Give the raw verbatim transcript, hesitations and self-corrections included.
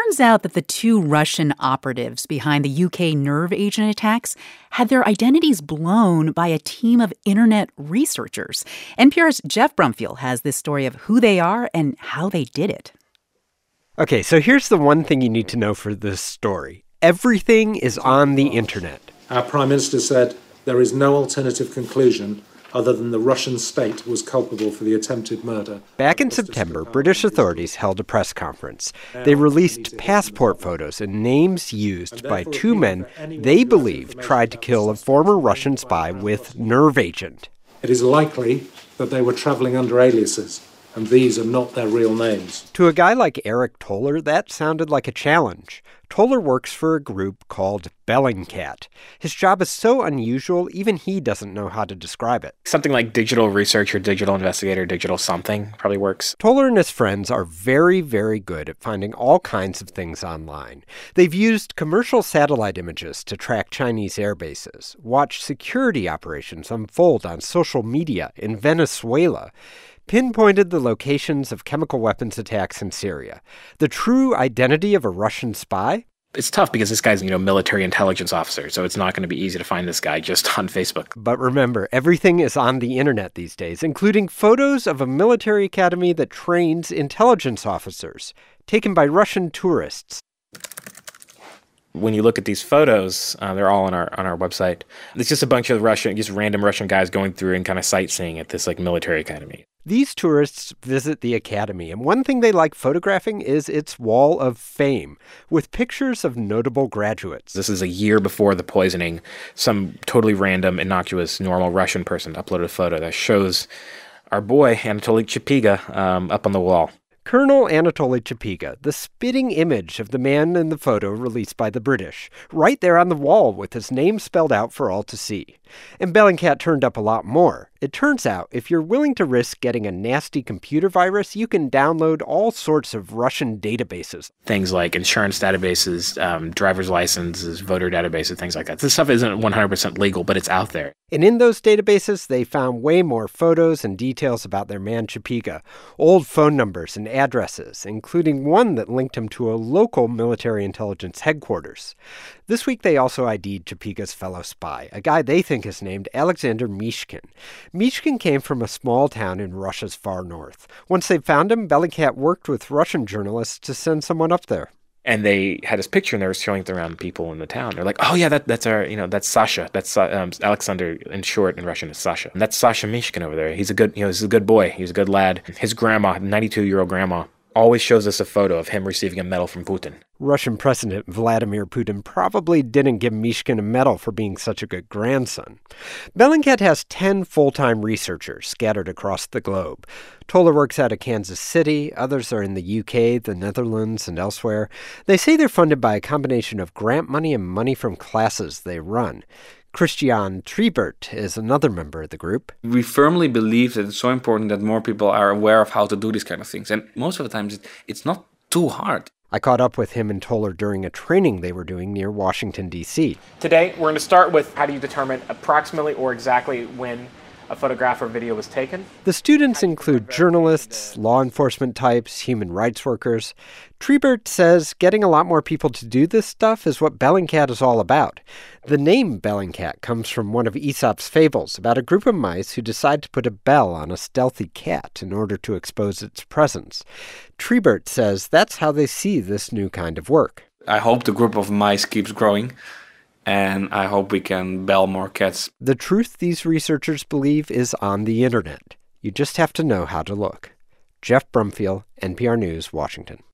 turns out that the two Russian operatives behind the U K nerve agent attacks had their identities blown by a team of internet researchers. N P R's Jeff Brumfiel has this story of who they are and how they did it. Okay, so here's the one thing you need to know for this story. Everything is on the internet. Our Prime Minister said there is no alternative conclusion other than the Russian state was culpable for the attempted murder. Back in September, British authorities held a press conference. They released passport photos and names used by two men they believe tried to kill a former Russian spy with nerve agent. It is likely that they were traveling under aliases, and these are not their real names. To a guy like Eric Toller, that sounded like a challenge. Toller works for a group called Bellingcat. His job is so unusual, even he doesn't know how to describe it. Something like digital researcher, digital investigator, digital something probably works. Toller and his friends are very, very good at finding all kinds of things online. They've used commercial satellite images to track Chinese air bases, watched security operations unfold on social media in Venezuela, pinpointed the locations of chemical weapons attacks in Syria. The true identity of a Russian spy? It's tough because this guy's, you know, military intelligence officer, so it's not going to be easy to find this guy just on Facebook. But remember, everything is on the internet these days, including photos of a military academy that trains intelligence officers, taken by Russian tourists. When you look at these photos, uh, they're all on our on our website. It's just a bunch of Russian, just random Russian guys going through and kind of sightseeing at this like military academy. These tourists visit the academy, and one thing they like photographing is its wall of fame, with pictures of notable graduates. This is a year before the poisoning. Some totally random, innocuous, normal Russian person uploaded a photo that shows our boy, Anatoly Chapiga, um, up on the wall. Colonel Anatoly Chapiga, the spitting image of the man in the photo released by the British, right there on the wall with his name spelled out for all to see. And Bellingcat turned up a lot more. It turns out, if you're willing to risk getting a nasty computer virus, you can download all sorts of Russian databases. Things like insurance databases, um, driver's licenses, voter databases, things like that. This stuff isn't one hundred percent legal, but it's out there. And in those databases, they found way more photos and details about their man Chapiga, old phone numbers and addresses, including one that linked him to a local military intelligence headquarters. This week, they also I D'd Chapiga's fellow spy, a guy they think is named Alexander Mishkin. Mishkin came from a small town in Russia's far north. Once they found him, Bellingcat worked with Russian journalists to send someone up there. And they had his picture, and they were showing it around people in the town. They're like, "Oh yeah, that that's our, you know, that's Sasha. That's um, Alexander in short in Russian is Sasha. And that's Sasha Mishkin over there. He's a good, you know, he's a good boy. He's a good lad. His grandma, ninety-two-year-old grandma, always shows us a photo of him receiving a medal from Putin." Russian President Vladimir Putin probably didn't give Mishkin a medal for being such a good grandson. Bellingcat has ten full-time researchers scattered across the globe. Toller works out of Kansas City. Others are in the U K, the Netherlands, and elsewhere. They say they're funded by a combination of grant money and money from classes they run. Christian Triebert is another member of the group. We firmly believe that it's so important that more people are aware of how to do these kind of things. And most of the times, it's not too hard. I caught up with him and Toller during a training they were doing near Washington, D C Today, we're going to start with how do you determine approximately or exactly when a photograph or video was taken. The students include journalists, law enforcement types, human rights workers. Triebert says getting a lot more people to do this stuff is what Bellingcat is all about. The name Bellingcat comes from one of Aesop's fables about a group of mice who decide to put a bell on a stealthy cat in order to expose its presence. Triebert says that's how they see this new kind of work. I hope the group of mice keeps growing. And I hope we can bell more cats. The truth these researchers believe is on the internet. You just have to know how to look. Jeff Brumfiel, N P R News, Washington.